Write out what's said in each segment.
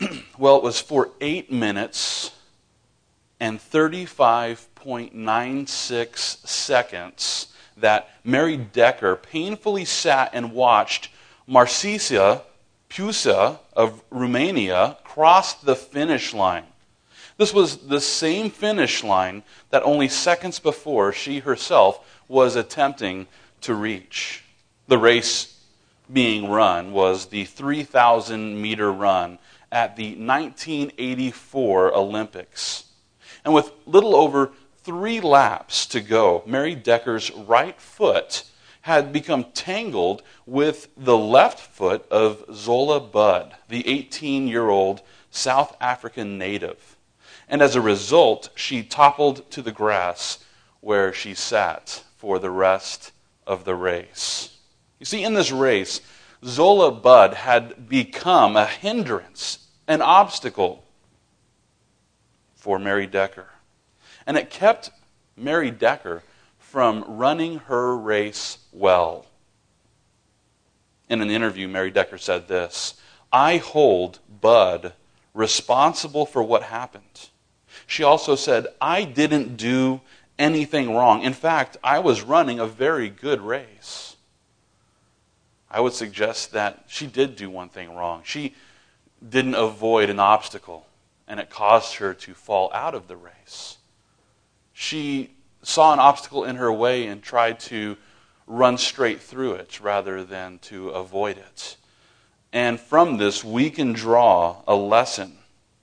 Well, it was for 8 minutes and 35.96 seconds that Mary Decker painfully sat and watched Marcisia Pusa of Romania cross the finish line. This was the same finish line that only seconds before she herself was attempting to reach. The race being run was the 3,000-meter run at the 1984 Olympics. And with little over 3 laps to go, Mary Decker's right foot had become tangled with the left foot of Zola Budd, the 18-year-old South African native. And as a result, she toppled to the grass where she sat for the rest of the race. You see, in this race, Zola Budd had become a hindrance, an obstacle for Mary Decker. And it kept Mary Decker from running her race well. In an interview, Mary Decker said this, "I hold Budd responsible for what happened." She also said, "I didn't do anything wrong. In fact, I was running a very good race." I would suggest that she did do one thing wrong. She didn't avoid an obstacle, and it caused her to fall out of the race. She saw an obstacle in her way and tried to run straight through it rather than to avoid it. And from this, we can draw a lesson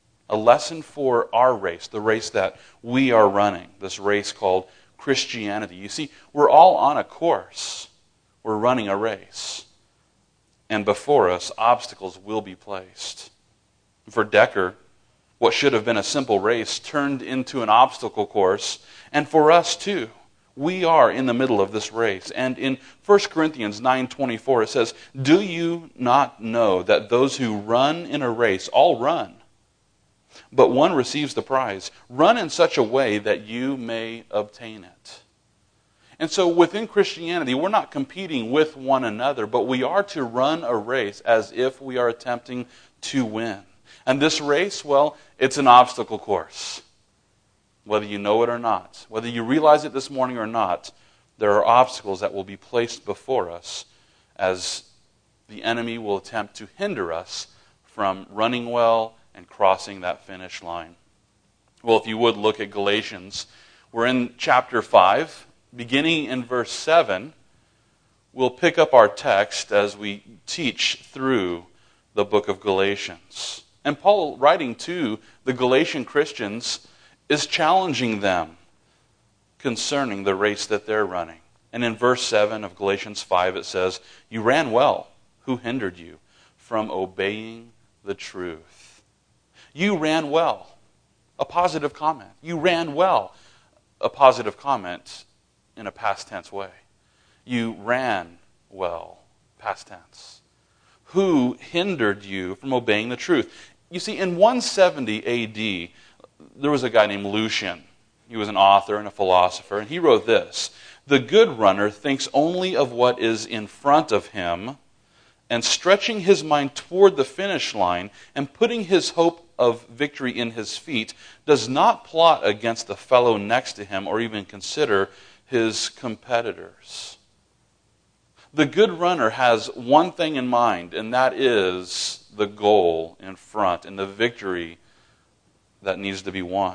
for our race, the race that we are running, this race called Christianity. You see, we're all on a course. We're running a race. And before us, obstacles will be placed. For Decker, what should have been a simple race turned into an obstacle course. And for us too, we are in the middle of this race. And in 1 Corinthians 9:24, it says, "Do you not know that those who run in a race all run, but one receives the prize? Run in such a way that you may obtain it." And so within Christianity, we're not competing with one another, but we are to run a race as if we are attempting to win. And this race, well, it's an obstacle course. Whether you know it or not, whether you realize it this morning or not, there are obstacles that will be placed before us as the enemy will attempt to hinder us from running well and crossing that finish line. Well, if you would look at Galatians, we're in chapter 5, beginning in verse 7. We'll pick up our text as we teach through the book of Galatians. And Paul, writing to the Galatian Christians, is challenging them concerning the race that they're running. And in verse 7 of Galatians 5, it says, "You ran well. Who hindered you from obeying the truth?" You ran well. A positive comment. You ran well. A positive comment in a past tense way. You ran well. Past tense. Who hindered you from obeying the truth? You see, in 170 AD, there was a guy named Lucian. He was an author and a philosopher, and he wrote this: "The good runner thinks only of what is in front of him, and stretching his mind toward the finish line and putting his hope of victory in his feet, does not plot against the fellow next to him or even consider his competitors." The good runner has one thing in mind, and that is the goal in front and the victory that needs to be won.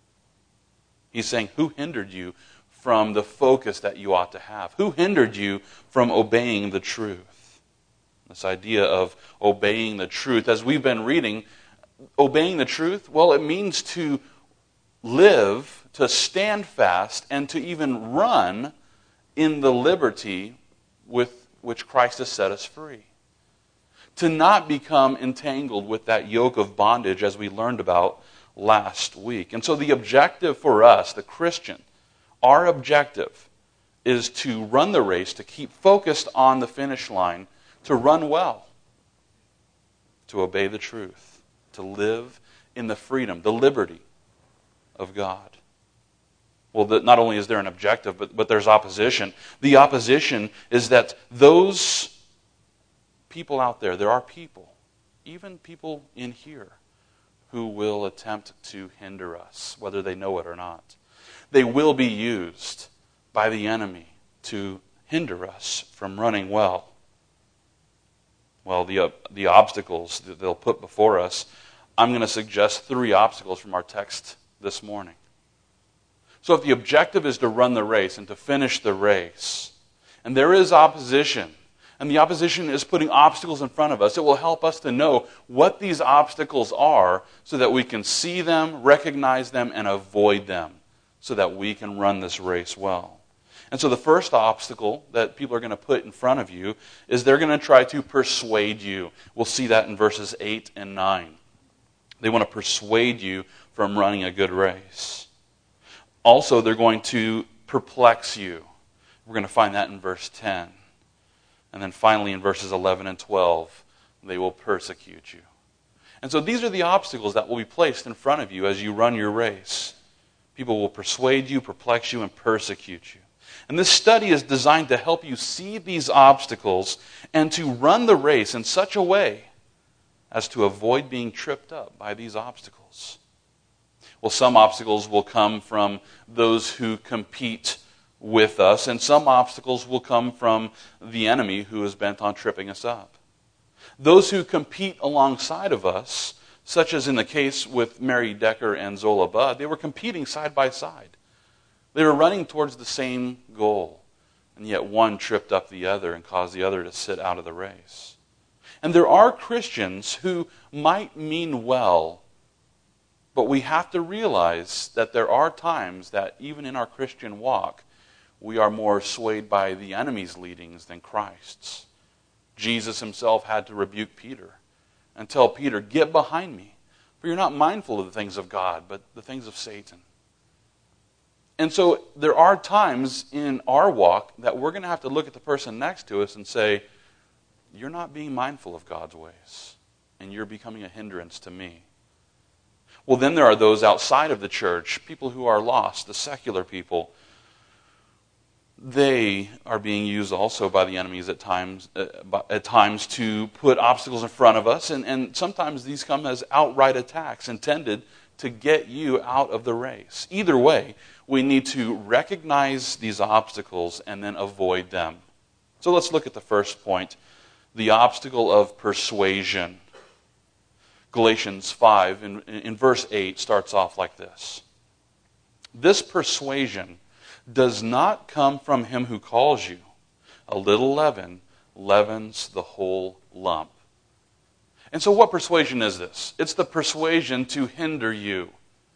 He's saying, who hindered you from the focus that you ought to have? Who hindered you from obeying the truth? This idea of obeying the truth, as we've been reading, obeying the truth, well, it means to live, to stand fast, and to even run in the liberty with which Christ has set us free. To not become entangled with that yoke of bondage as we learned about last week. And so the objective for us, the Christian, our objective is to run the race, to keep focused on the finish line, to run well, to obey the truth, to live in the freedom, the liberty of God. Well, not only is there an objective, but there's opposition. The opposition is that those people out there, there are people, even people in here, who will attempt to hinder us, whether they know it or not. They will be used by the enemy to hinder us from running well. Well, the obstacles that they'll put before us, I'm going to suggest 3 obstacles from our text this morning. So if the objective is to run the race and to finish the race, and there is opposition, and the opposition is putting obstacles in front of us, it will help us to know what these obstacles are so that we can see them, recognize them, and avoid them so that we can run this race well. And so the first obstacle that people are going to put in front of you is they're going to try to persuade you. We'll see that in verses 8 and 9. They want to persuade you from running a good race. Also, they're going to perplex you. We're going to find that in verse 10. And then finally in verses 11 and 12, they will persecute you. And so these are the obstacles that will be placed in front of you as you run your race. People will persuade you, perplex you, and persecute you. And this study is designed to help you see these obstacles and to run the race in such a way as to avoid being tripped up by these obstacles. Well, some obstacles will come from those who compete with us, and some obstacles will come from the enemy who is bent on tripping us up. Those who compete alongside of us, such as in the case with Mary Decker and Zola Budd, they were competing side by side. They were running towards the same goal, and yet one tripped up the other and caused the other to sit out of the race. And there are Christians who might mean well, but we have to realize that there are times that even in our Christian walk, we are more swayed by the enemy's leadings than Christ's. Jesus himself had to rebuke Peter and tell Peter, "Get behind me, for you're not mindful of the things of God, but the things of Satan." And so there are times in our walk that we're going to have to look at the person next to us and say, "You're not being mindful of God's ways, and you're becoming a hindrance to me." Well, then there are those outside of the church, people who are lost, the secular people. They are being used also by the enemies at times to put obstacles in front of us, and sometimes these come as outright attacks intended to get you out of the race. Either way, we need to recognize these obstacles and then avoid them. So let's look at the first point, the obstacle of persuasion. Galatians 5 in verse 8 starts off like this. "This persuasion does not come from him who calls you. A little leaven leavens the whole lump." And so what persuasion is this? It's the persuasion to hinder you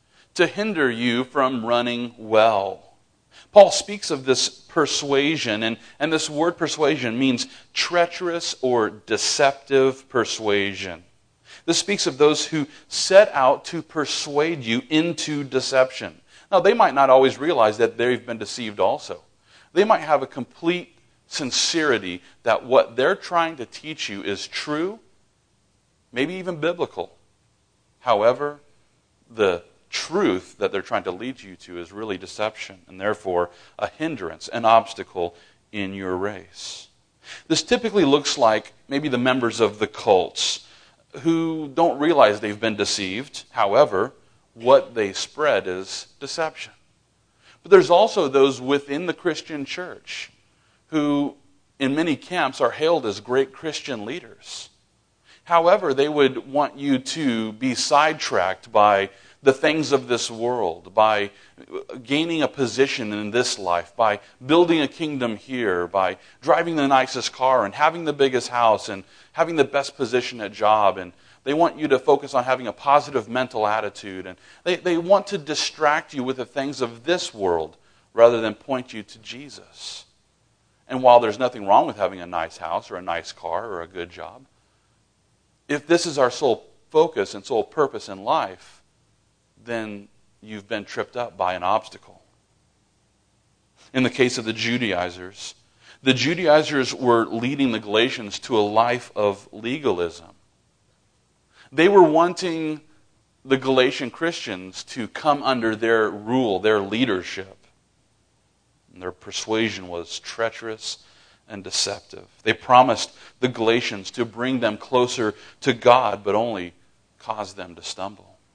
from running well. Paul speaks of this persuasion, and this word persuasion means treacherous or deceptive persuasion. This speaks of those who set out to persuade you into deception. Now, they might not always realize that they've been deceived also. They might have a complete sincerity that what they're trying to teach you is true, maybe even biblical. However, the truth that they're trying to lead you to is really deception, and therefore a hindrance, an obstacle in your race. This typically looks like maybe the members of the cults who don't realize they've been deceived. However, what they spread is deception. But there's also those within the Christian church who, in many camps, are hailed as great Christian leaders. However, they would want you to be sidetracked by the things of this world, by gaining a position in this life, by building a kingdom here, by driving the nicest car and having the biggest house and having the best position at job. And they want you to focus on having a positive mental attitude. And they want to distract you with the things of this world rather than point you to Jesus. And while there's nothing wrong with having a nice house or a nice car or a good job, if this is our sole focus and sole purpose in life, then you've been tripped up by an obstacle. In the case of the Judaizers were leading the Galatians to a life of legalism. They were wanting the Galatian Christians to come under their rule, their leadership. And their persuasion was treacherous and deceptive. They promised the Galatians to bring them closer to God, but only caused them to stumble.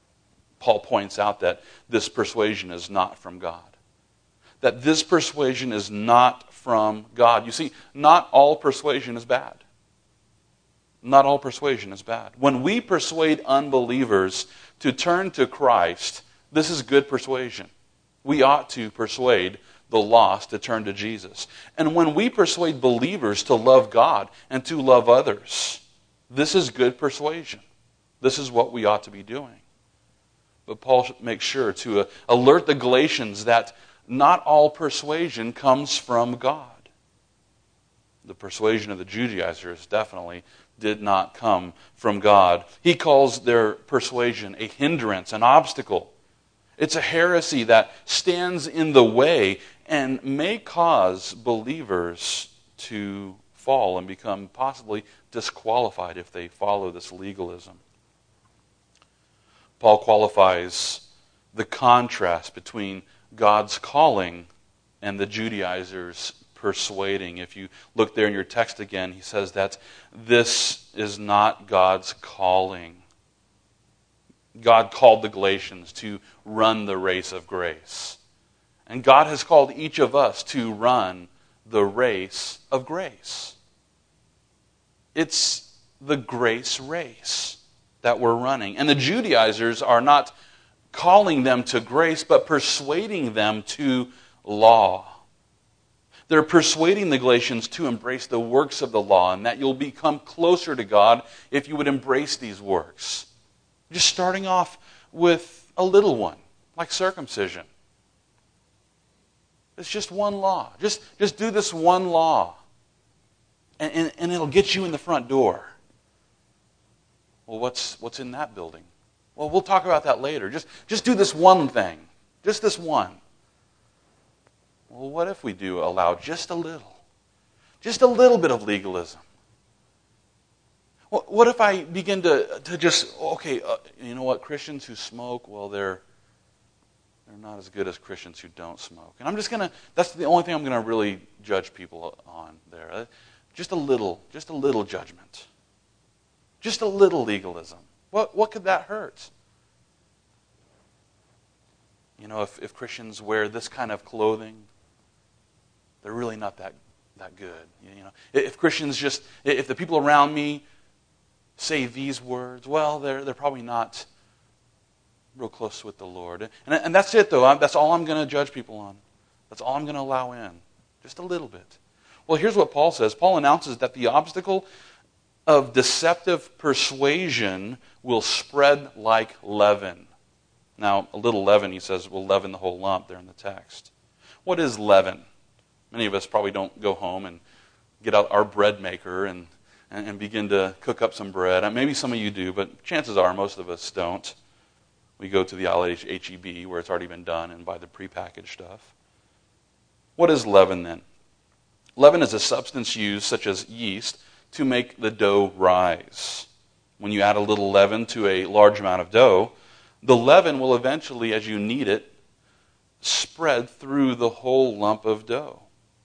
Paul points out that this persuasion is not from God. That this persuasion is not from God. You see, not all persuasion is bad. Not all persuasion is bad. When we persuade unbelievers to turn to Christ, this is good persuasion. We ought to persuade the lost to turn to Jesus. And when we persuade believers to love God and to love others, this is good persuasion. This is what we ought to be doing. But Paul makes sure to alert the Galatians that not all persuasion comes from God. The persuasion of the Judaizers definitely did not come from God. He calls their persuasion a hindrance, an obstacle. It's a heresy that stands in the way and may cause believers to fall and become possibly disqualified if they follow this legalism. Paul qualifies the contrast between God's calling and the Judaizers' persuading. If you look there in your text again, he says that this is not God's calling. God called the Galatians to run the race of grace. And God has called each of us to run the race of grace. It's the grace race that we're running. And the Judaizers are not calling them to grace, but persuading them to law. They're persuading the Galatians to embrace the works of the law, and that you'll become closer to God if you would embrace these works. Just starting off with a little one, like circumcision. It's just one law. Just do this one law, and it'll get you in the front door. Well, what's in that building? Well, we'll talk about that later. Just do this one thing. Just this one. Well, what if we do allow just a little bit of legalism? What if I begin to just, you know what, Christians who smoke, well, they're not as good as Christians who don't smoke. And that's the only thing I'm going to really judge people on there. Just a little judgment. Just a little legalism. What could that hurt? You know, if Christians wear this kind of clothing, they're really not that good. You know, if Christians if the people around me say these words, well, they're probably not real close with the Lord. And that's it, though. That's all I'm going to judge people on. That's all I'm going to allow in. Just a little bit. Well, here's what Paul says. Paul announces that the obstacle of deceptive persuasion will spread like leaven. Now, a little leaven, he says, will leaven the whole lump there in the text. What is leaven? Many of us probably don't go home and get out our bread maker and begin to cook up some bread. Maybe some of you do, but chances are most of us don't. We go to the HEB where it's already been done and buy the prepackaged stuff. What is leaven then? Leaven is a substance used, such as yeast, to make the dough rise. When you add a little leaven to a large amount of dough, the leaven will eventually, as you knead it, spread through the whole lump of dough.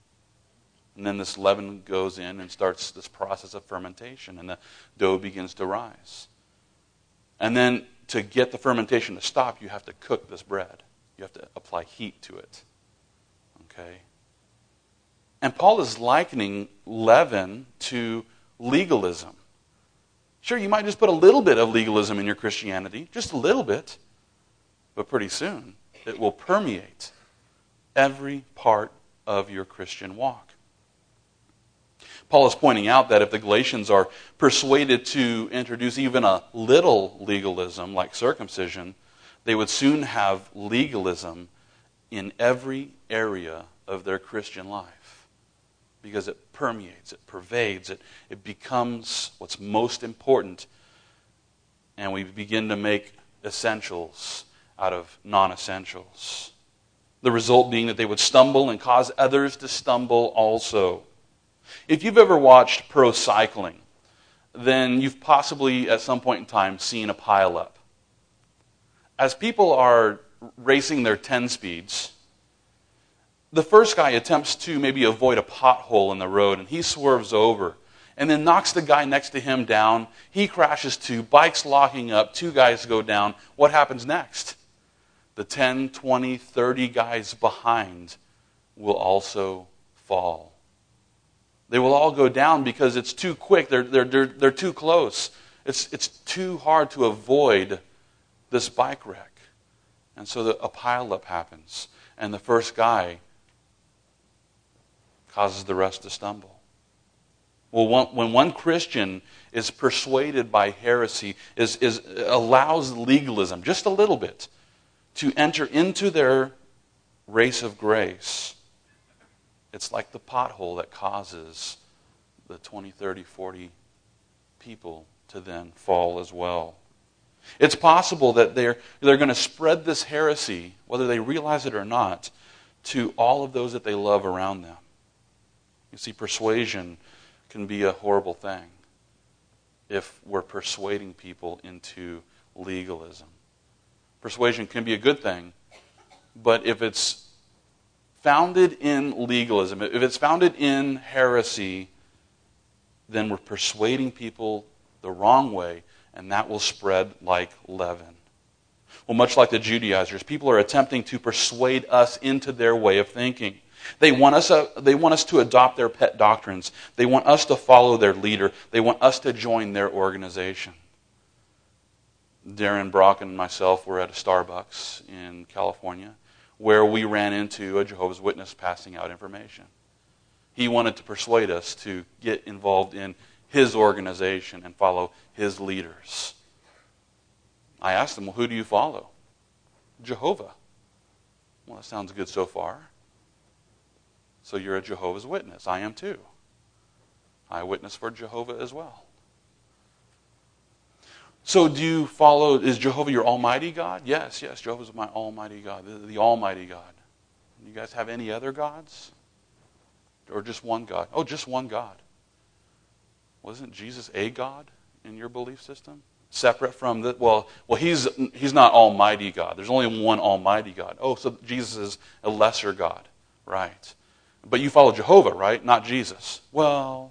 And then this leaven goes in and starts this process of fermentation, and the dough begins to rise. And then to get the fermentation to stop, you have to cook this bread. You have to apply heat to it. Okay? And Paul is likening leaven to legalism. Sure, you might just put a little bit of legalism in your Christianity, just a little bit, but pretty soon it will permeate every part of your Christian walk. Paul is pointing out that if the Galatians are persuaded to introduce even a little legalism, like circumcision, they would soon have legalism in every area of their Christian life. Because it permeates, it pervades, it becomes what's most important. And we begin to make essentials out of non-essentials. The result being that they would stumble and cause others to stumble also. If you've ever watched pro cycling, then you've possibly at some point in time seen a pileup. As people are racing their 10 speeds, the first guy attempts to maybe avoid a pothole in the road, and he swerves over. and then knocks the guy next to him down. He crashes too, bikes locking up, 2 guys go down. What happens next? The 10, 20, 30 guys behind will also fall. They will all go down because it's too quick. They're too close. It's too hard to avoid this bike wreck. And so a pileup happens. And the first guy causes the rest to stumble. Well, when one Christian is persuaded by heresy, allows legalism, just a little bit, to enter into their race of grace, it's like the pothole that causes the 20, 30, 40 people to then fall as well. It's possible that they're going to spread this heresy, whether they realize it or not, to all of those that they love around them. You see, persuasion can be a horrible thing if we're persuading people into legalism. Persuasion can be a good thing, but if it's founded in legalism, if it's founded in heresy, then we're persuading people the wrong way, and that will spread like leaven. Well, much like the Judaizers, people are attempting to persuade us into their way of thinking. They want us to adopt their pet doctrines. They want us to follow their leader. They want us to join their organization. Darren Brock and myself were at a Starbucks in California where we ran into a Jehovah's Witness passing out information. He wanted to persuade us to get involved in his organization and follow his leaders. I asked him, well, who do you follow? Jehovah. Well, that sounds good so far. So you're a Jehovah's Witness. I am too. I witness for Jehovah as well. So do you follow, is Jehovah your almighty God? Yes, Jehovah's my almighty God, the almighty God. You guys have any other gods? Or just one God? Oh, just one God. Wasn't Jesus a God in your belief system? Separate from the, well, he's not almighty God. There's only one almighty God. Oh, so Jesus is a lesser God. Right. But you follow Jehovah, right? Not Jesus. Well,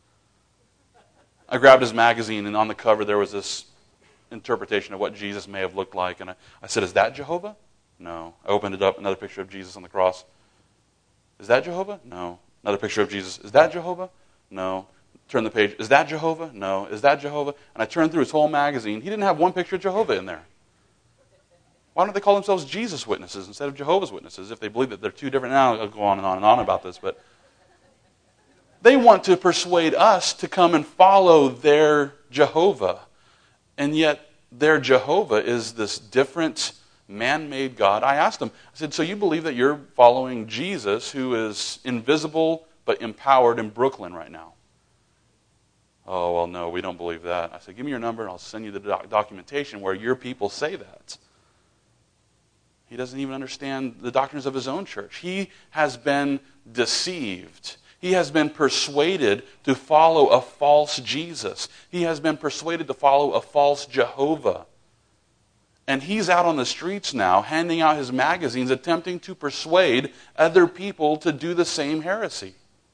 I grabbed his magazine, and on the cover there was this interpretation of what Jesus may have looked like. And I said, is that Jehovah? No. I opened it up, another picture of Jesus on the cross. Is that Jehovah? No. Another picture of Jesus. Is that Jehovah? No. Turn the page. Is that Jehovah? No. Is that Jehovah? And I turned through his whole magazine. He didn't have one picture of Jehovah in there. Why don't they call themselves Jesus Witnesses instead of Jehovah's Witnesses if they believe that they're two different? Now I'll go on and on about this, but they want to persuade us to come and follow their Jehovah. And yet their Jehovah is this different man-made God. I asked them, I said, so you believe that you're following Jesus, who is invisible but empowered in Brooklyn right now? Oh, well, no, we don't believe that. I said, give me your number and I'll send you the documentation where your people say that. He doesn't even understand the doctrines of his own church. He has been deceived. He has been persuaded to follow a false Jesus. He has been persuaded to follow a false Jehovah. And he's out on the streets now, handing out his magazines, attempting to persuade other people to do the same heresy.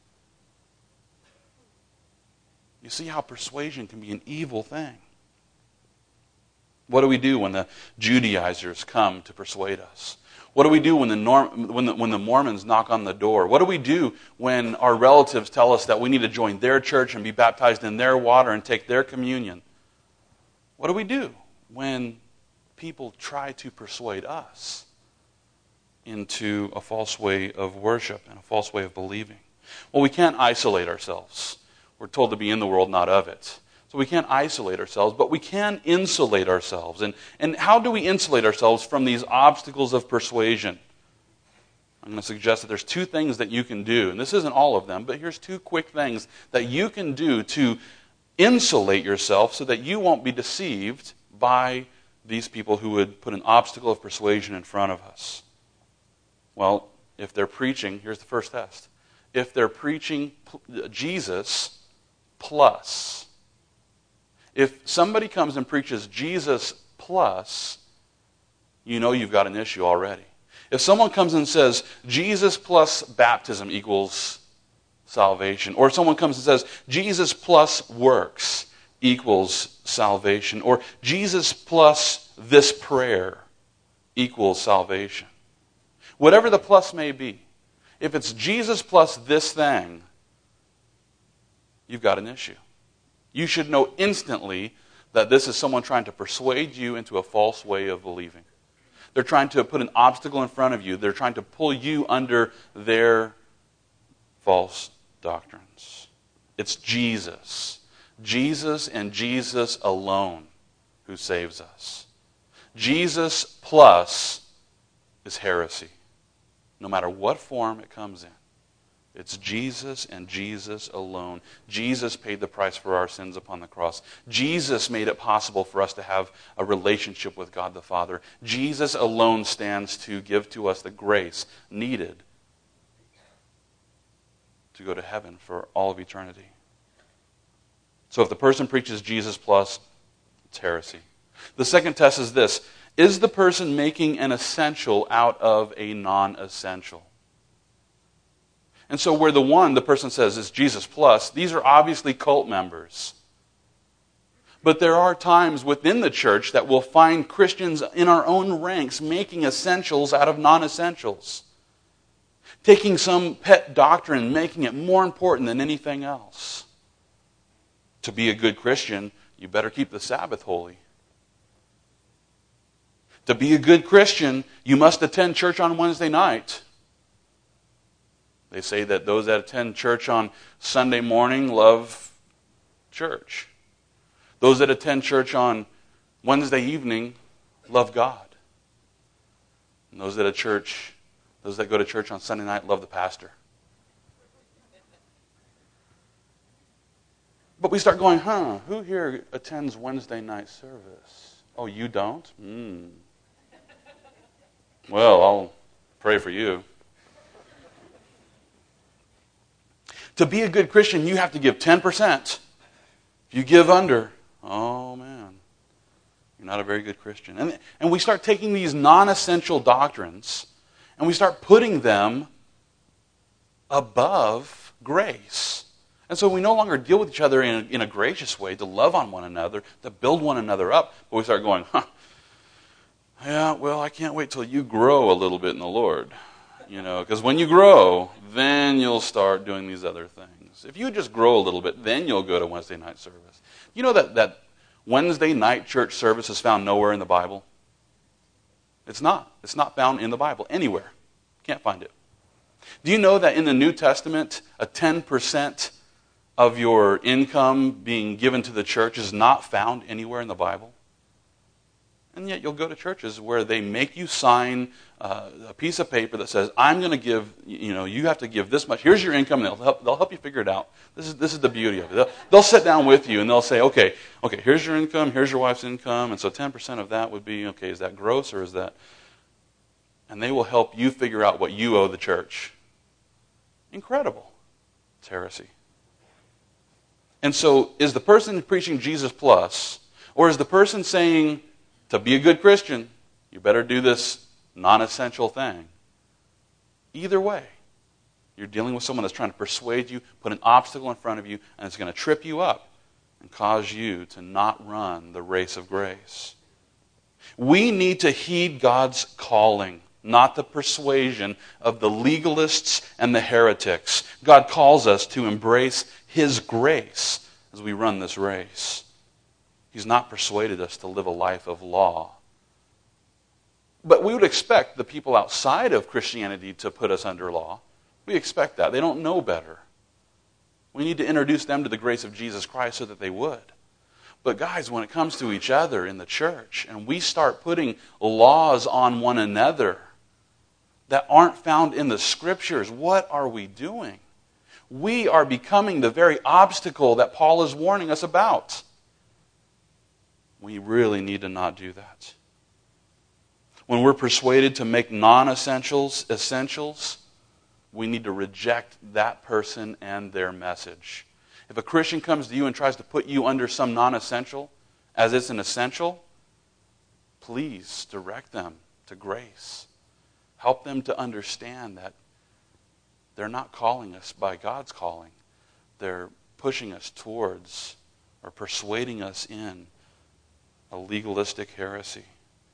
You see how persuasion can be an evil thing. What do we do when the Judaizers come to persuade us? What do we do when the Mormons knock on the door? What do we do when our relatives tell us that we need to join their church and be baptized in their water and take their communion? What do we do when people try to persuade us into a false way of worship and a false way of believing? Well, we can't isolate ourselves. We're told to be in the world, not of it. So we can't isolate ourselves, but we can insulate ourselves. And how do we insulate ourselves from these obstacles of persuasion? I'm going to suggest that there's 2 things that you can do. And this isn't all of them, but here's 2 quick things that you can do to insulate yourself so that you won't be deceived by these people who would put an obstacle of persuasion in front of us. Well, if they're preaching, here's the first test. If they're preaching Jesus plus, if somebody comes and preaches Jesus plus, you know you've got an issue already. If someone comes and says Jesus plus baptism equals salvation. Or someone comes and says, Jesus plus works equals salvation. Or Jesus plus this prayer equals salvation. Whatever the plus may be, if it's Jesus plus this thing, you've got an issue. You should know instantly that this is someone trying to persuade you into a false way of believing. They're trying to put an obstacle in front of you. They're trying to pull you under their false doctrines. It's Jesus. Jesus and Jesus alone who saves us. Jesus plus is heresy, no matter what form it comes in. It's Jesus and Jesus alone. Jesus paid the price for our sins upon the cross. Jesus made it possible for us to have a relationship with God the Father. Jesus alone stands to give to us the grace needed to go to heaven for all of eternity. So if the person preaches Jesus plus, it's heresy. The second test is this: is the person making an essential out of a non-essential? And so where the person says is Jesus plus, these are obviously cult members. But there are times within the church that we'll find Christians in our own ranks making essentials out of non-essentials. Taking some pet doctrine, making it more important than anything else. To be a good Christian, you better keep the Sabbath holy. To be a good Christian, you must attend church on Wednesday night. They say that those that attend church on Sunday morning love church. Those that attend church on Wednesday evening love God. And those that go to church on Sunday night love the pastor. But we start going, who here attends Wednesday night service? Oh, you don't? Well, I'll pray for you. To be a good Christian, you have to give 10%. If you give under, oh man, you're not a very good Christian. And we start taking these non-essential doctrines and we start putting them above grace. And so we no longer deal with each other in a gracious way to love on one another, to build one another up, but we start going, yeah, well, I can't wait till you grow a little bit in the Lord. Because when you grow, then you'll start doing these other things. If you just grow a little bit, then you'll go to Wednesday night service. You know that Wednesday night church service is found nowhere in the Bible? It's not. It's not found in the Bible anywhere. Can't find it. Do you know that in the New Testament, a 10% of your income being given to the church is not found anywhere in the Bible? And yet you'll go to churches where they make you sign a piece of paper that says, I'm going to give, you have to give this much. Here's your income, and they'll help you figure it out. This is the beauty of it. They'll sit down with you, and they'll say, okay, here's your income, here's your wife's income, and so 10% of that would be, is that gross or is that... And they will help you figure out what you owe the church. Incredible. It's heresy. And so is the person preaching Jesus plus, or is the person saying, to be a good Christian, you better do this non-essential thing? Either way, you're dealing with someone that's trying to persuade you, put an obstacle in front of you, and it's going to trip you up and cause you to not run the race of grace. We need to heed God's calling, not the persuasion of the legalists and the heretics. God calls us to embrace His grace as we run this race. He's not persuaded us to live a life of law. But we would expect the people outside of Christianity to put us under law. We expect that. They don't know better. We need to introduce them to the grace of Jesus Christ so that they would. But guys, when it comes to each other in the church, and we start putting laws on one another that aren't found in the Scriptures, what are we doing? We are becoming the very obstacle that Paul is warning us about. We really need to not do that. When we're persuaded to make non-essentials essentials, we need to reject that person and their message. If a Christian comes to you and tries to put you under some non-essential as it's an essential, please direct them to grace. Help them to understand that they're not calling us by God's calling. They're pushing us towards or persuading us in a legalistic heresy.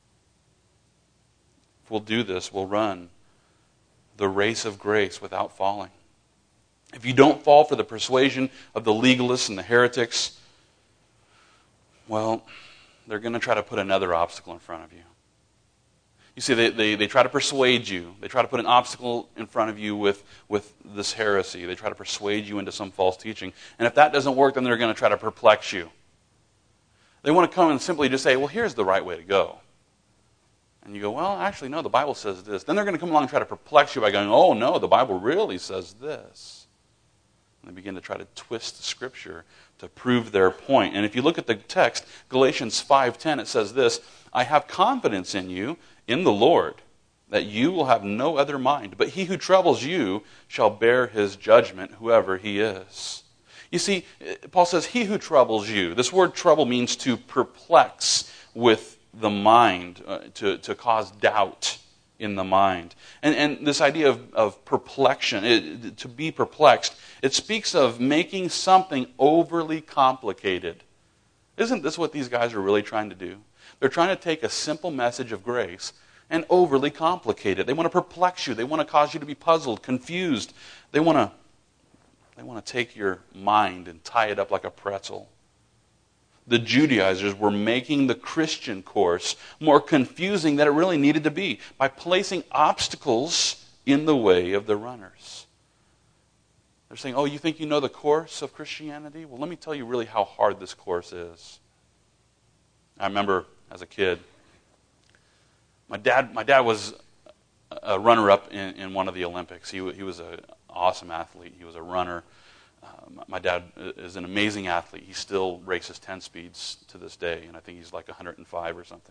If we'll do this, we'll run the race of grace without falling. If you don't fall for the persuasion of the legalists and the heretics, well, they're going to try to put another obstacle in front of you. You see, they try to persuade you. They try to put an obstacle in front of you with this heresy. They try to persuade you into some false teaching. And if that doesn't work, then they're going to try to perplex you. They want to come and simply just say, well, here's the right way to go. And you go, well, actually, no, the Bible says this. Then they're going to come along and try to perplex you by going, oh, no, the Bible really says this. And they begin to try to twist the Scripture to prove their point. And if you look at the text, Galatians 5:10, it says this, I have confidence in you, in the Lord, that you will have no other mind. But he who troubles you shall bear his judgment, whoever he is. You see, Paul says, he who troubles you. This word trouble means to perplex with the mind, to cause doubt in the mind. And this idea of perplexion, to be perplexed, it speaks of making something overly complicated. Isn't this what these guys are really trying to do? They're trying to take a simple message of grace and overly complicate it. They want to perplex you. They want to cause you to be puzzled, confused. They want to take your mind and tie it up like a pretzel. The Judaizers were making the Christian course more confusing than it really needed to be by placing obstacles in the way of the runners. They're saying, oh, you think you know the course of Christianity? Well, let me tell you really how hard this course is. I remember as a kid, my dad was a runner-up in one of the Olympics. He was an awesome athlete. He was a runner. My dad is an amazing athlete. He still races 10 speeds to this day, and I think he's like 105 or something.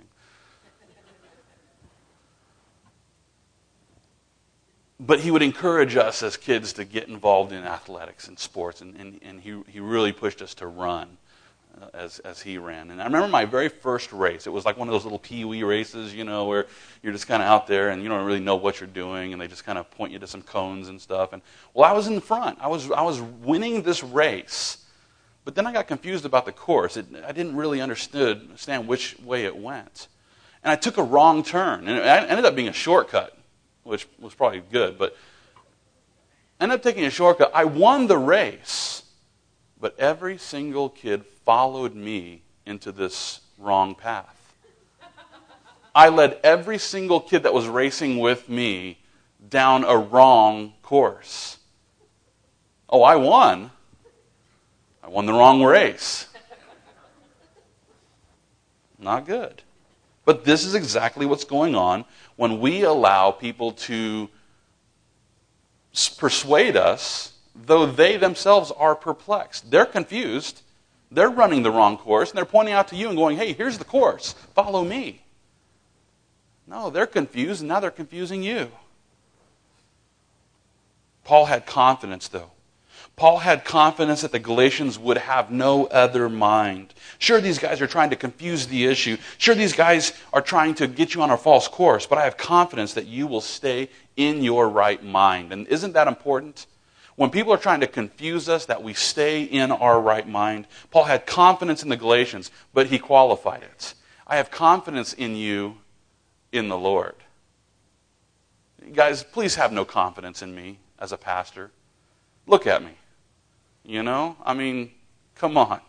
But he would encourage us as kids to get involved in athletics and sports, and he really pushed us to run as he ran. And I remember my very first race. It was like one of those little pee-wee races, where you're just kind of out there and you don't really know what you're doing, and they just kind of point you to some cones and stuff. And I was in the front. I was winning this race, but then I got confused about the course. I didn't really understand which way it went, and I took a wrong turn, and it ended up being a shortcut, which was probably good, but I ended up taking a shortcut. I won the race, but every single kid followed me into this wrong path. I led every single kid that was racing with me down a wrong course. Oh, I won. I won the wrong race. Not good. But this is exactly what's going on when we allow people to persuade us, though they themselves are perplexed. They're confused. They're running the wrong course, and they're pointing out to you and going, hey, here's the course. Follow me. No, they're confused, and now they're confusing you. Paul had confidence, though. Paul had confidence that the Galatians would have no other mind. Sure, these guys are trying to confuse the issue. Sure, these guys are trying to get you on a false course, but I have confidence that you will stay in your right mind. And isn't that important? When people are trying to confuse us, that we stay in our right mind. Paul had confidence in the Galatians, but he qualified it. I have confidence in you in the Lord. Guys, please have no confidence in me as a pastor. Look at me. Come on.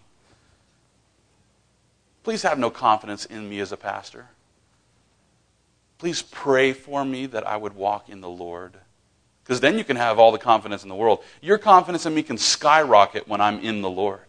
Please have no confidence in me as a pastor. Please pray for me that I would walk in the Lord. Because then you can have all the confidence in the world. Your confidence in me can skyrocket when I'm in the Lord.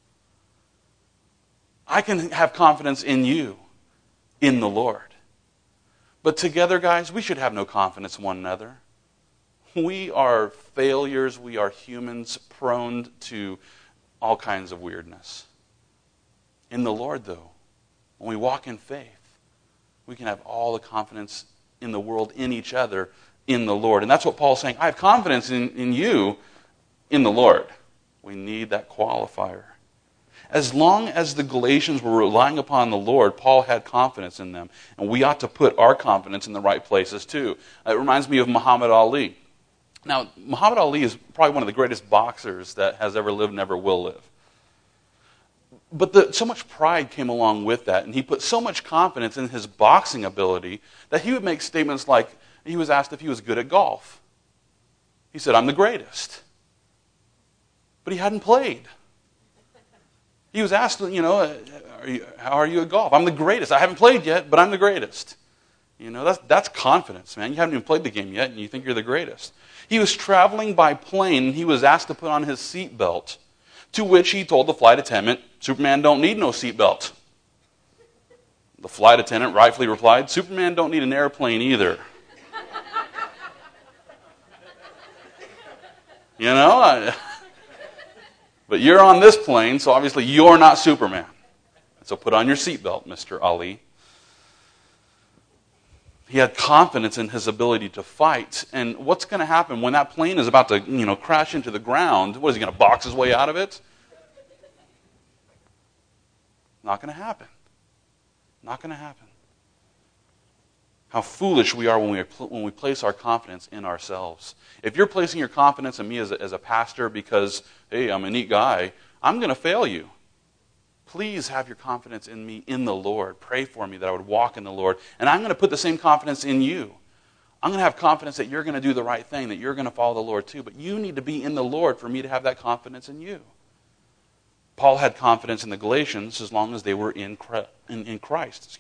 I can have confidence in you in the Lord. But together, guys, we should have no confidence in one another. We are failures. We are humans prone to all kinds of weirdness. In the Lord, though, when we walk in faith, we can have all the confidence in the world, in each other, in the Lord. And that's what Paul's saying. I have confidence in you in the Lord. We need that qualifier. As long as the Galatians were relying upon the Lord, Paul had confidence in them. And we ought to put our confidence in the right places too. It reminds me of Muhammad Ali. Now, Muhammad Ali is probably one of the greatest boxers that has ever lived and ever will live. But so much pride came along with that, and he put so much confidence in his boxing ability that he would make statements like, he was asked if he was good at golf. He said, "I'm the greatest." But he hadn't played. He was asked, how are you at golf? "I'm the greatest. I haven't played yet, but I'm the greatest." That's confidence, man. You haven't even played the game yet, and you think you're the greatest. He was traveling by plane, and he was asked to put on his seatbelt, to which he told the flight attendant, "Superman don't need no seatbelt." The flight attendant rightfully replied, "Superman don't need an airplane either." But you're on this plane, so obviously you're not Superman. So put on your seatbelt, Mr. Ali. He had confidence in his ability to fight. And what's going to happen when that plane is about to, crash into the ground? What, is he going to box his way out of it? Not going to happen. Not going to happen. How foolish we are when we place our confidence in ourselves. If you're placing your confidence in me as a pastor because, hey, I'm a neat guy, I'm going to fail you. Please have your confidence in me, in the Lord. Pray for me that I would walk in the Lord. And I'm going to put the same confidence in you. I'm going to have confidence that you're going to do the right thing, that you're going to follow the Lord too. But you need to be in the Lord for me to have that confidence in you. Paul had confidence in the Galatians as long as they were in Christ.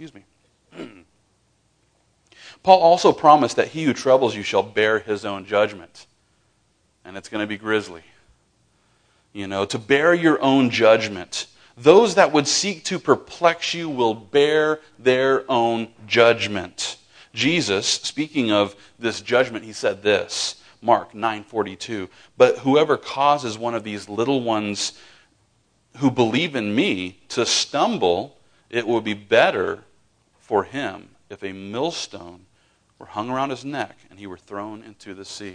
Paul also promised that he who troubles you shall bear his own judgment. And it's going to be grisly. To bear your own judgment. Those that would seek to perplex you will bear their own judgment. Jesus, speaking of this judgment, he said this, Mark 9:42, "But whoever causes one of these little ones who believe in me to stumble, it would be better for him if a millstone were hung around his neck and he were thrown into the sea."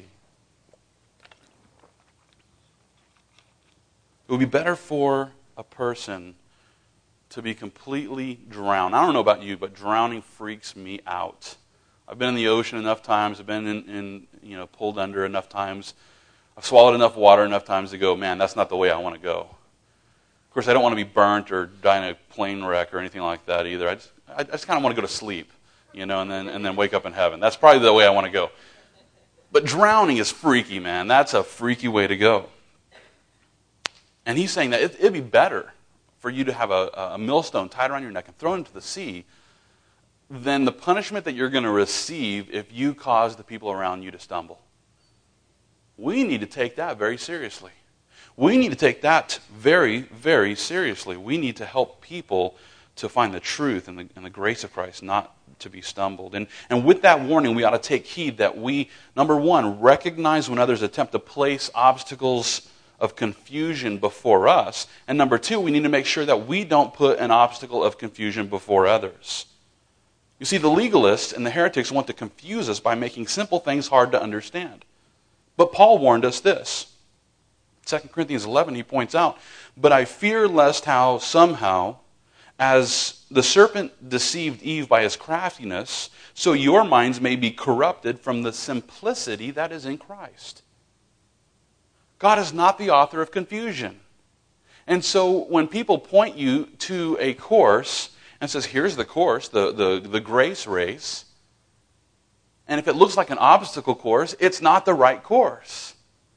It would be better for a person to be completely drowned. I don't know about you, but drowning freaks me out. I've been in the ocean enough times. I've been pulled under enough times. I've swallowed enough water enough times to go, man, that's not the way I want to go. Of course, I don't want to be burnt or die in a plane wreck or anything like that either. I just kind of want to go to sleep, and then wake up in heaven. That's probably the way I want to go. But drowning is freaky, man. That's a freaky way to go. And he's saying that it'd be better for you to have a millstone tied around your neck and thrown into the sea than the punishment that you're going to receive if you cause the people around you to stumble. We need to take that very seriously. We need to take that very, very seriously. We need to help people to find the truth and the grace of Christ, not to be stumbled. And with that warning, we ought to take heed that we, number one, recognize when others attempt to place obstacles of confusion before us. And number two, we need to make sure that we don't put an obstacle of confusion before others. You see, the legalists and the heretics want to confuse us by making simple things hard to understand. But Paul warned us this. 2 Corinthians 11, he points out, "But I fear lest how somehow, as the serpent deceived Eve by his craftiness, so your minds may be corrupted from the simplicity that is in Christ." God is not the author of confusion. And so when people point you to a course and says, here's the course, the grace race, and if it looks like an obstacle course, it's not the right course.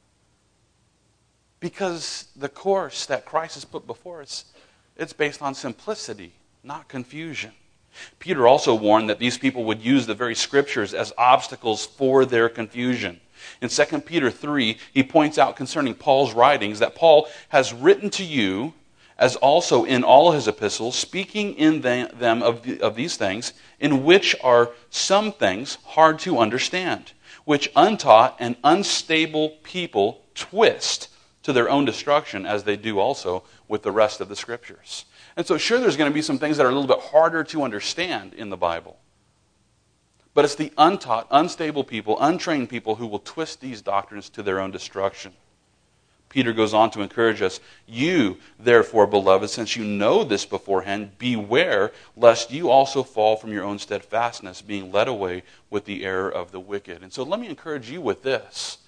Because the course that Christ has put before us, it's based on simplicity, not confusion. Peter also warned that these people would use the very scriptures as obstacles for their confusion. In 2 Peter 3, he points out concerning Paul's writings that Paul has written to you, as also in all his epistles, speaking in them of these things, in which are some things hard to understand, which untaught and unstable people twist to their own destruction, as they do also with the rest of the scriptures. And so sure, there's going to be some things that are a little bit harder to understand in the Bible. But it's the untaught, unstable people, untrained people who will twist these doctrines to their own destruction. Peter goes on to encourage us, "You, therefore, beloved, since you know this beforehand, beware lest you also fall from your own steadfastness, being led away with the error of the wicked." And so let me encourage you with this.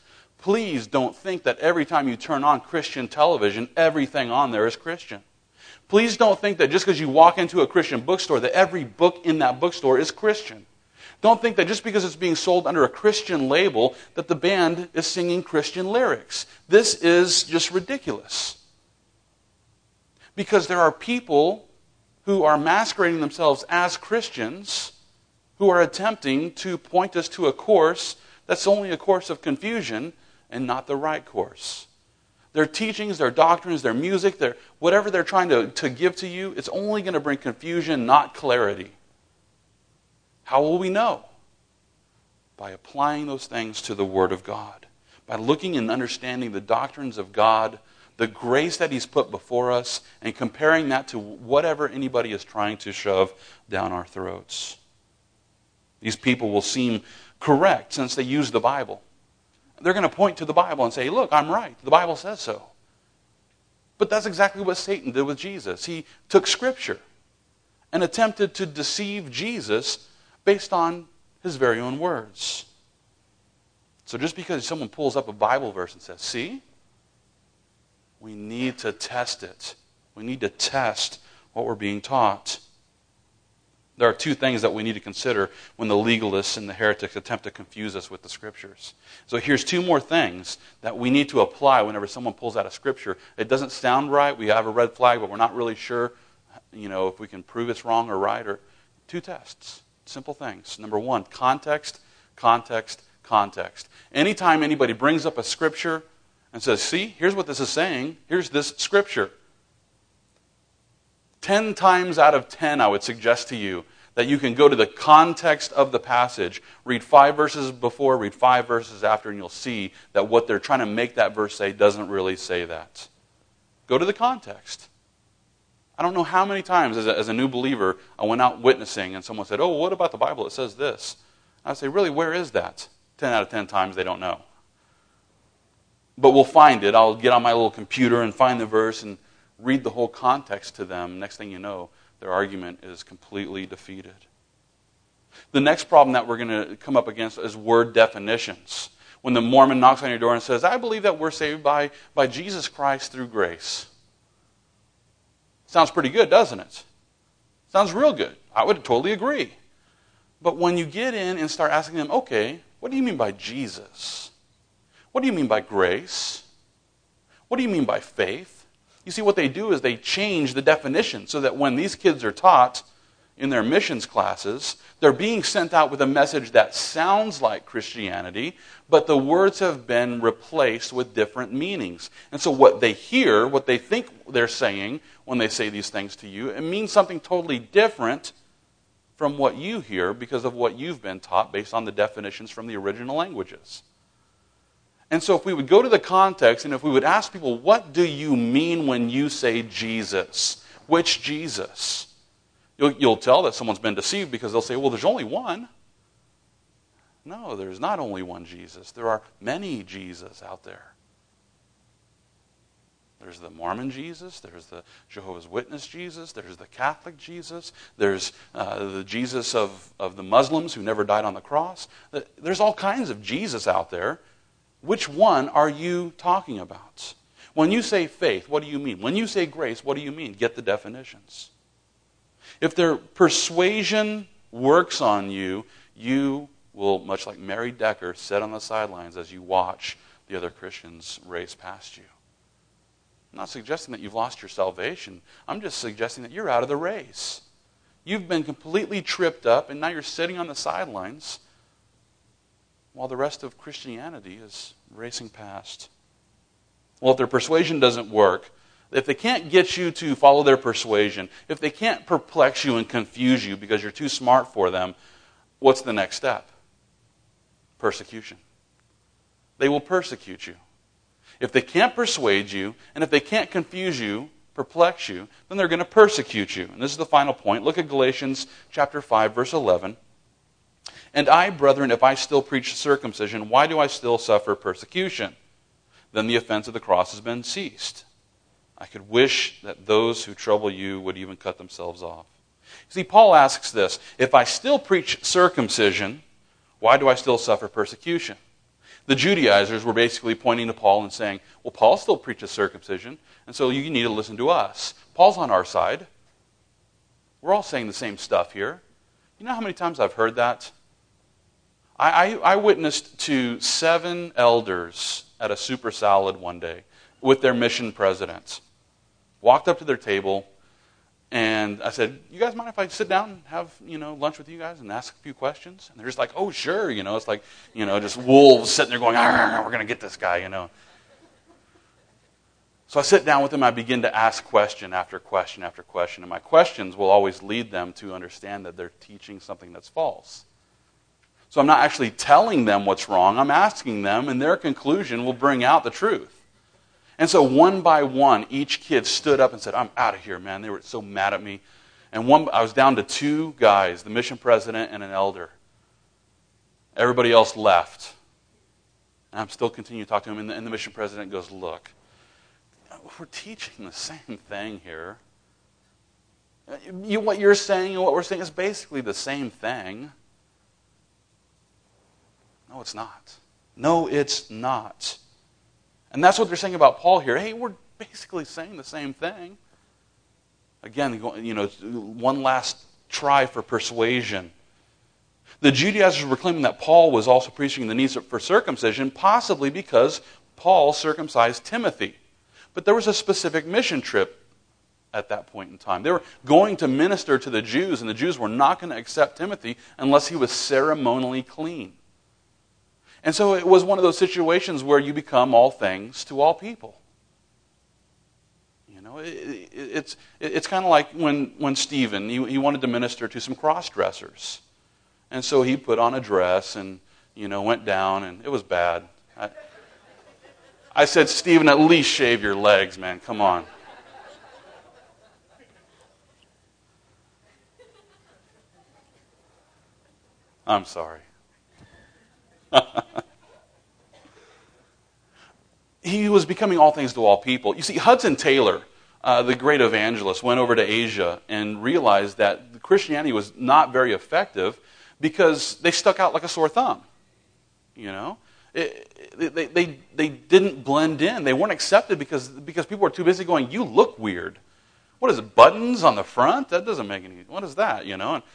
Please don't think that every time you turn on Christian television, everything on there is Christian. Please don't think that just because you walk into a Christian bookstore, that every book in that bookstore is Christian. Don't think that just because it's being sold under a Christian label, that the band is singing Christian lyrics. This is just ridiculous. Because there are people who are masquerading themselves as Christians who are attempting to point us to a course that's only a course of confusion and not the right course. Their teachings, their doctrines, their music, whatever they're trying to give to you, it's only going to bring confusion, not clarity. How will we know? By applying those things to the Word of God. By looking and understanding the doctrines of God, the grace that He's put before us, and comparing that to whatever anybody is trying to shove down our throats. These people will seem correct since they use the Bible. They're going to point to the Bible and say, look, I'm right. The Bible says so. But that's exactly what Satan did with Jesus. He took Scripture and attempted to deceive Jesus based on his very own words. So just because someone pulls up a Bible verse and says, see, we need to test it. We need to test what we're being taught. There are two things that we need to consider when the legalists and the heretics attempt to confuse us with the Scriptures. So here's two more things that we need to apply whenever someone pulls out a Scripture. It doesn't sound right. We have a red flag, but we're not really sure, if we can prove it's wrong or right. Or two tests. Simple things. Number one, context, context, context. Anytime anybody brings up a Scripture and says, see, here's what this is saying. Here's this Scripture. 10 times out of 10, I would suggest to you that you can go to the context of the passage, read 5 verses before, read 5 verses after, and you'll see that what they're trying to make that verse say doesn't really say that. Go to the context. I don't know how many times as a new believer I went out witnessing and someone said, oh, what about the Bible? It says this. I say, really, where is that? 10 out of 10 times they don't know. But we'll find it. I'll get on my little computer and find the verse and read the whole context to them. Next thing you know, their argument is completely defeated. The next problem that we're going to come up against is word definitions. When the Mormon knocks on your door and says, I believe that we're saved by Jesus Christ through grace. Sounds pretty good, doesn't it? Sounds real good. I would totally agree. But when you get in and start asking them, okay, what do you mean by Jesus? What do you mean by grace? What do you mean by faith? You see, what they do is they change the definition so that when these kids are taught in their missions classes, they're being sent out with a message that sounds like Christianity, but the words have been replaced with different meanings. And so what they hear, what they think they're saying when they say these things to you, it means something totally different from what you hear because of what you've been taught based on the definitions from the original languages. And so if we would go to the context and if we would ask people, what do you mean when you say Jesus? Which Jesus? You'll tell that someone's been deceived because they'll say, well, there's only one. No, there's not only one Jesus. There are many Jesus out there. There's the Mormon Jesus. There's the Jehovah's Witness Jesus. There's the Catholic Jesus. There's the Jesus of the Muslims who never died on the cross. There's all kinds of Jesus out there. Which one are you talking about? When you say faith, what do you mean? When you say grace, what do you mean? Get the definitions. If their persuasion works on you, you will, much like Mary Decker, sit on the sidelines as you watch the other Christians race past you. I'm not suggesting that you've lost your salvation. I'm just suggesting that you're out of the race. You've been completely tripped up, and now you're sitting on the sidelines while the rest of Christianity is racing past. Well, if their persuasion doesn't work, if they can't get you to follow their persuasion, if they can't perplex you and confuse you because you're too smart for them, what's the next step? Persecution. They will persecute you. If they can't persuade you, and if they can't confuse you, perplex you, then they're going to persecute you. And this is the final point. Look at Galatians chapter 5, verse 11. And I, brethren, if I still preach circumcision, why do I still suffer persecution? Then the offense of the cross has been ceased. I could wish that those who trouble you would even cut themselves off. See, Paul asks this, if I still preach circumcision, why do I still suffer persecution? The Judaizers were basically pointing to Paul and saying, well, Paul still preaches circumcision, and so you need to listen to us. Paul's on our side. We're all saying the same stuff here. You know how many times I've heard that? I witnessed to 7 elders at a super salad one day with their mission presidents. Walked up to their table, and I said, you guys mind if I sit down and have, lunch with you guys and ask a few questions? And they're just like, oh, sure. It's like, just wolves sitting there going, we're going to get this guy, So I sit down with them. I begin to ask question after question after question. And my questions will always lead them to understand that they're teaching something that's false. So I'm not actually telling them what's wrong. I'm asking them, and their conclusion will bring out the truth. And so one by one, each kid stood up and said, I'm out of here, man. They were so mad at me. And I was down to 2 guys, the mission president and an elder. Everybody else left. And I'm still continuing to talk to him. And the mission president goes, look, we're teaching the same thing here. What you're saying and what we're saying is basically the same thing. No, it's not. No, it's not. And that's what they're saying about Paul here. Hey, we're basically saying the same thing. Again, one last try for persuasion. The Judaizers were claiming that Paul was also preaching the needs for circumcision, possibly because Paul circumcised Timothy. But there was a specific mission trip at that point in time. They were going to minister to the Jews, and the Jews were not going to accept Timothy unless he was ceremonially clean. And so it was one of those situations where you become all things to all people. It's kind of like when Stephen, he wanted to minister to some cross-dressers. And so he put on a dress and, went down, and it was bad. I said, Stephen, at least shave your legs, man. Come on. I'm sorry. He was becoming all things to all people. You see, Hudson Taylor, the great evangelist, went over to Asia and realized that Christianity was not very effective because they stuck out like a sore thumb. They didn't blend in. They weren't accepted because people were too busy going, you look weird. What is it, buttons on the front? That doesn't make any, what is that,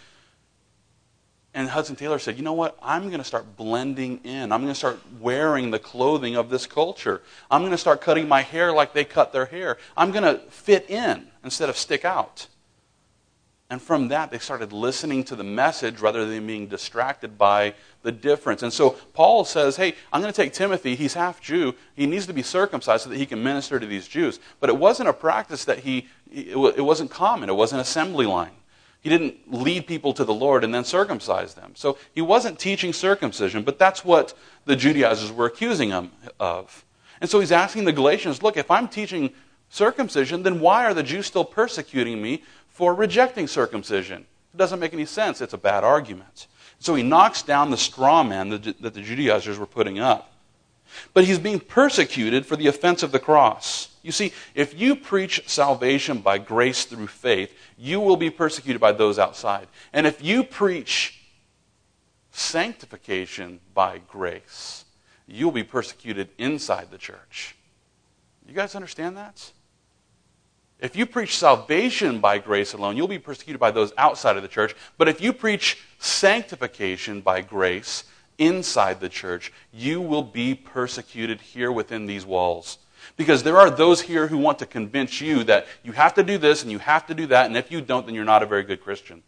And Hudson Taylor said, you know what? I'm going to start blending in. I'm going to start wearing the clothing of this culture. I'm going to start cutting my hair like they cut their hair. I'm going to fit in instead of stick out. And from that, they started listening to the message rather than being distracted by the difference. And so Paul says, hey, I'm going to take Timothy. He's half Jew. He needs to be circumcised so that he can minister to these Jews. But it wasn't a practice that it wasn't common. It wasn't assembly line. He didn't lead people to the Lord and then circumcise them. So he wasn't teaching circumcision, but that's what the Judaizers were accusing him of. And so he's asking the Galatians, look, if I'm teaching circumcision, then why are the Jews still persecuting me for rejecting circumcision? It doesn't make any sense. It's a bad argument. So he knocks down the straw man that the Judaizers were putting up. But he's being persecuted for the offense of the cross. You see, if you preach salvation by grace through faith, you will be persecuted by those outside. And if you preach sanctification by grace, you'll be persecuted inside the church. You guys understand that? If you preach salvation by grace alone, you'll be persecuted by those outside of the church. But if you preach sanctification by grace inside the church, you will be persecuted here within these walls. Because there are those here who want to convince you that you have to do this and you have to do that, and if you don't, then you're not a very good Christian.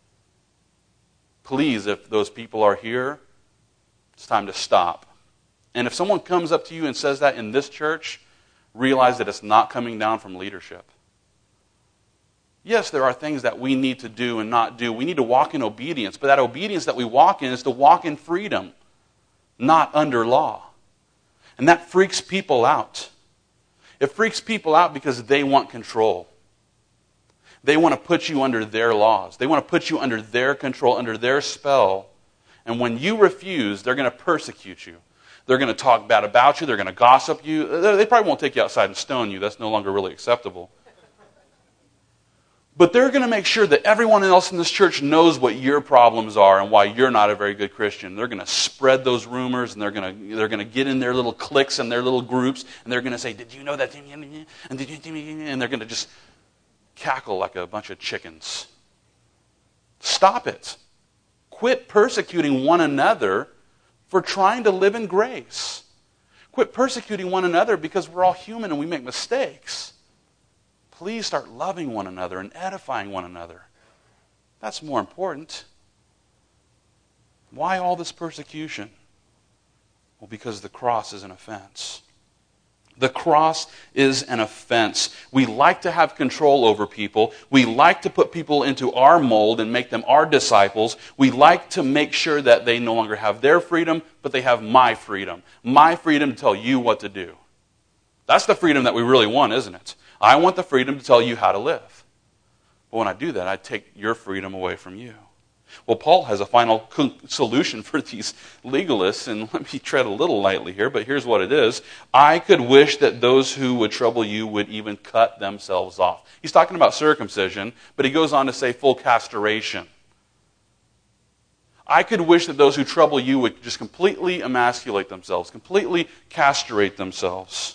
Please, if those people are here, it's time to stop. And if someone comes up to you and says that in this church, realize that it's not coming down from leadership. Yes, there are things that we need to do and not do. We need to walk in obedience, but that obedience that we walk in is to walk in freedom, not under law. And that freaks people out. It freaks people out because they want control. They want to put you under their laws. They want to put you under their control, under their spell. And when you refuse, they're going to persecute you. They're going to talk bad about you. They're going to gossip you. They probably won't take you outside and stone you. That's no longer really acceptable. But they're going to make sure that everyone else in this church knows what your problems are and why you're not a very good Christian. They're going to spread those rumors, and they're going to get in their little cliques and their little groups, and they're going to say, "Did you know that?" And they're going to just cackle like a bunch of chickens. Stop it. Quit persecuting one another for trying to live in grace. Quit persecuting one another because we're all human and we make mistakes. Please start loving one another and edifying one another. That's more important. Why all this persecution? Well, because the cross is an offense. The cross is an offense. We like to have control over people. We like to put people into our mold and make them our disciples. We like to make sure that they no longer have their freedom, but they have my freedom. My freedom to tell you what to do. That's the freedom that we really want, isn't it? I want the freedom to tell you how to live. But when I do that, I take your freedom away from you. Well, Paul has a final solution for these legalists, and let me tread a little lightly here, but here's what it is. I could wish that those who would trouble you would even cut themselves off. He's talking about circumcision, but he goes on to say full castration. I could wish that those who trouble you would just completely emasculate themselves, completely castrate themselves.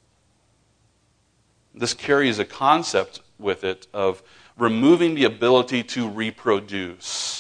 This carries a concept with it of removing the ability to reproduce.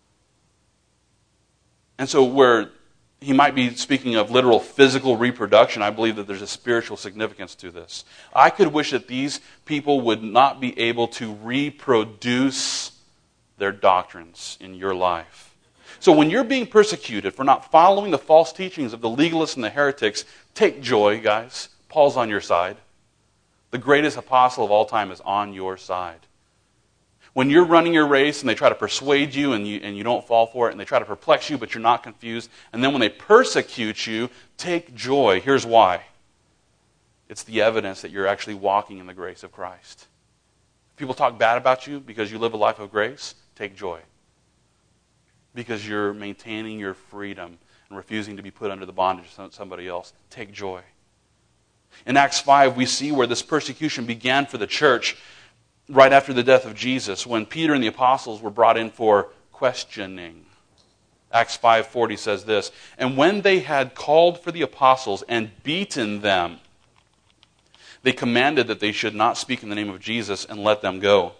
And so where he might be speaking of literal physical reproduction, I believe that there's a spiritual significance to this. I could wish that these people would not be able to reproduce their doctrines in your life. So when you're being persecuted for not following the false teachings of the legalists and the heretics, take joy, guys. Paul's on your side. The greatest apostle of all time is on your side. When you're running your race and they try to persuade you and you don't fall for it, and they try to perplex you but you're not confused, and then when they persecute you, take joy. Here's why. It's the evidence that you're actually walking in the grace of Christ. If people talk bad about you because you live a life of grace, take joy. Because you're maintaining your freedom and refusing to be put under the bondage of somebody else, take joy. In Acts 5, we see where this persecution began for the church right after the death of Jesus, when Peter and the apostles were brought in for questioning. Acts 5:40 says this, "And when they had called for the apostles and beaten them, they commanded that they should not speak in the name of Jesus and let them go.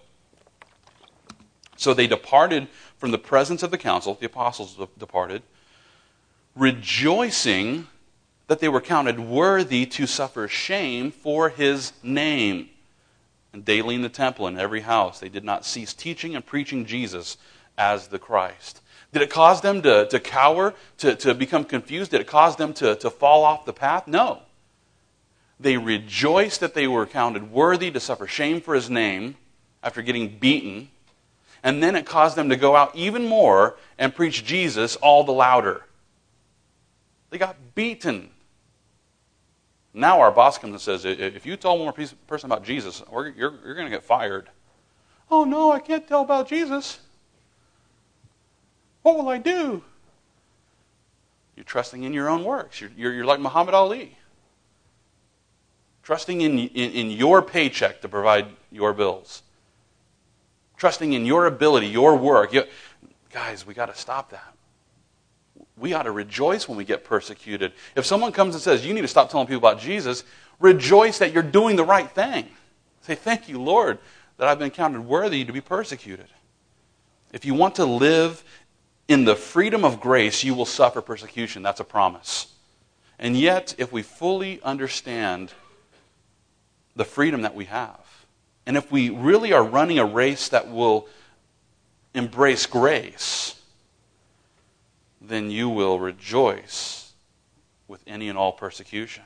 So they departed from the presence of the council," the apostles departed, "rejoicing that they were counted worthy to suffer shame for his name. And daily in the temple and in every house, they did not cease teaching and preaching Jesus as the Christ." Did it cause them to cower, to become confused? Did it cause them to fall off the path? No. They rejoiced that they were counted worthy to suffer shame for his name after getting beaten. And then it caused them to go out even more and preach Jesus all the louder. They got beaten. Now our boss comes and says, "If you tell one more person about Jesus, you're going to get fired." "Oh no, I can't tell about Jesus. What will I do?" You're trusting in your own works. You're like Muhammad Ali. Trusting in your paycheck to provide your bills. Trusting in your ability, your work. Guys, we got to stop that. We ought to rejoice when we get persecuted. If someone comes and says, "You need to stop telling people about Jesus," rejoice that you're doing the right thing. Say, "Thank you, Lord, that I've been counted worthy to be persecuted." If you want to live in the freedom of grace, you will suffer persecution. That's a promise. And yet, if we fully understand the freedom that we have, and if we really are running a race that will embrace grace, then you will rejoice with any and all persecution.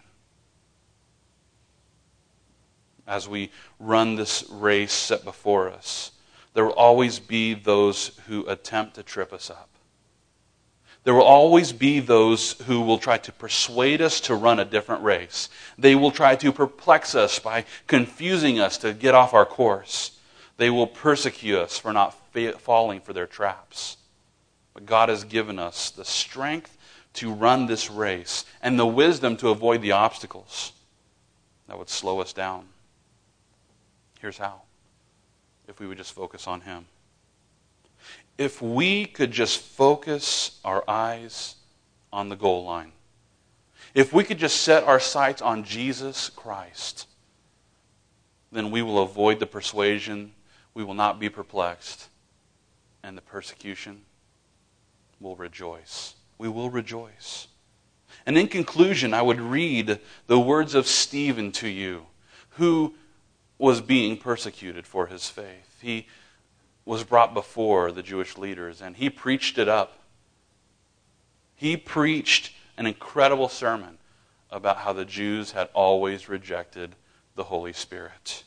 As we run this race set before us, there will always be those who attempt to trip us up. There will always be those who will try to persuade us to run a different race. They will try to perplex us by confusing us to get off our course. They will persecute us for not falling for their traps. But God has given us the strength to run this race and the wisdom to avoid the obstacles that would slow us down. Here's how. if we would just focus on him. If we could just focus our eyes on the goal line. If we could just set our sights on Jesus Christ, then we will avoid the persuasion, we will not be perplexed, and the persecution will rejoice. We will rejoice. And in conclusion, I would read the words of Stephen to you, who was being persecuted for his faith. He was brought before the Jewish leaders, and he preached it up. He preached an incredible sermon about how the Jews had always rejected the Holy Spirit.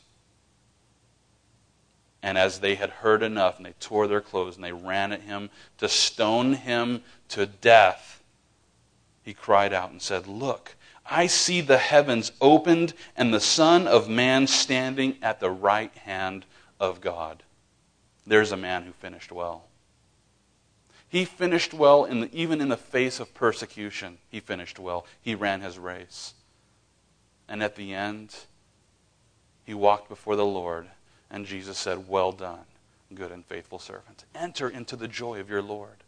And as they had heard enough, and they tore their clothes, and they ran at him to stone him to death, he cried out and said, "Look, I see the heavens opened and the Son of Man standing at the right hand of God." There's a man who finished well. He finished well even in the face of persecution. He finished well. He ran his race. And at the end, he walked before the Lord, and Jesus said, "Well done, good and faithful servant. Enter into the joy of your Lord."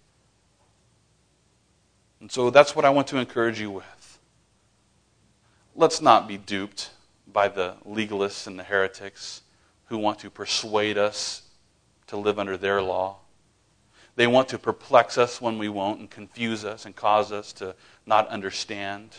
And so that's what I want to encourage you with. Let's not be duped by the legalists and the heretics who want to persuade us to live under their law. They want to perplex us when we won't and confuse us and cause us to not understand.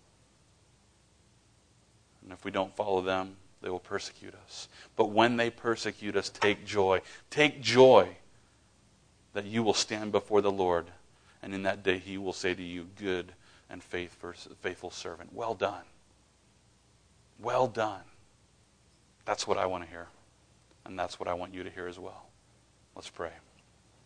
And if we don't follow them, they will persecute us. But when they persecute us, take joy. Take joy that you will stand before the Lord, and in that day he will say to you, "Good and faithful servant. Well done. Well done." That's what I want to hear. And that's what I want you to hear as well. Let's pray.